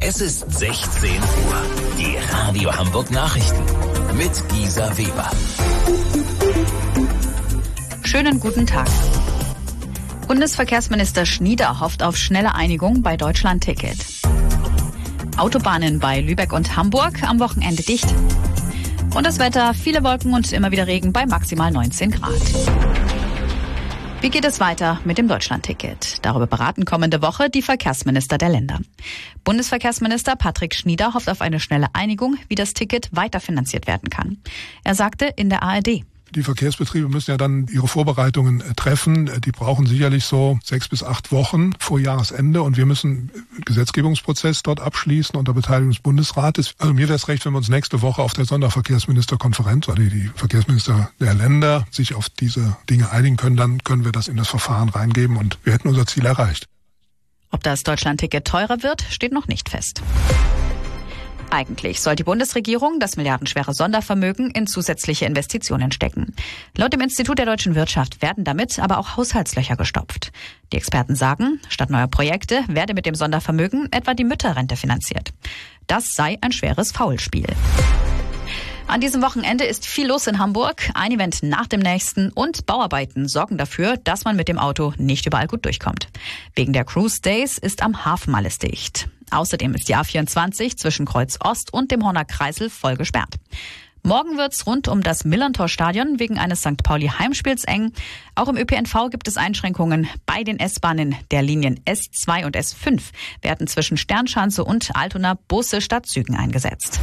Es ist 16 Uhr. Die Radio Hamburg Nachrichten mit Gisa Weber. Schönen guten Tag. Bundesverkehrsminister Schnieder hofft auf schnelle Einigung bei Deutschland-Ticket. Autobahnen bei Lübeck und Hamburg am Wochenende dicht. Und das Wetter, viele Wolken und immer wieder Regen bei maximal 19 Grad. Wie geht es weiter mit dem Deutschland-Ticket? Darüber beraten kommende Woche die Verkehrsminister der Länder. Bundesverkehrsminister Patrick Schnieder hofft auf eine schnelle Einigung, wie das Ticket weiterfinanziert werden kann. Er sagte in der ARD: Die Verkehrsbetriebe müssen ja dann ihre Vorbereitungen treffen. Die brauchen sicherlich so 6 bis 8 Wochen vor Jahresende und wir müssen den Gesetzgebungsprozess dort abschließen unter Beteiligung des Bundesrates. Also mir wäre es recht, wenn wir uns nächste Woche auf der Sonderverkehrsministerkonferenz, also die Verkehrsminister der Länder, sich auf diese Dinge einigen können. Dann können wir das in das Verfahren reingeben und wir hätten unser Ziel erreicht. Ob das Deutschland-Ticket teurer wird, steht noch nicht fest. Eigentlich soll die Bundesregierung das milliardenschwere Sondervermögen in zusätzliche Investitionen stecken. Laut dem Institut der deutschen Wirtschaft werden damit aber auch Haushaltslöcher gestopft. Die Experten sagen, statt neuer Projekte werde mit dem Sondervermögen etwa die Mütterrente finanziert. Das sei ein schweres Faulspiel. An diesem Wochenende ist viel los in Hamburg, ein Event nach dem nächsten und Bauarbeiten sorgen dafür, dass man mit dem Auto nicht überall gut durchkommt. Wegen der Cruise Days ist am Hafen alles dicht. Außerdem ist die A24 zwischen Kreuz Ost und dem Horner Kreisel voll gesperrt. Morgen wird's rund um das Millerntor-Stadion wegen eines St. Pauli-Heimspiels eng. Auch im ÖPNV gibt es Einschränkungen. Bei den S-Bahnen der Linien S2 und S5 werden zwischen Sternschanze und Altona Busse statt Zügen eingesetzt.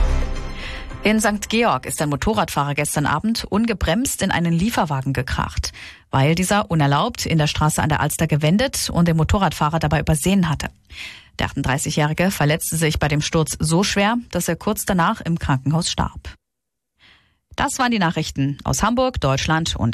In St. Georg ist ein Motorradfahrer gestern Abend ungebremst in einen Lieferwagen gekracht, weil dieser unerlaubt in der Straße an der Alster gewendet und den Motorradfahrer dabei übersehen hatte. Der 38-Jährige verletzte sich bei dem Sturz so schwer, dass er kurz danach im Krankenhaus starb. Das waren die Nachrichten aus Hamburg, Deutschland und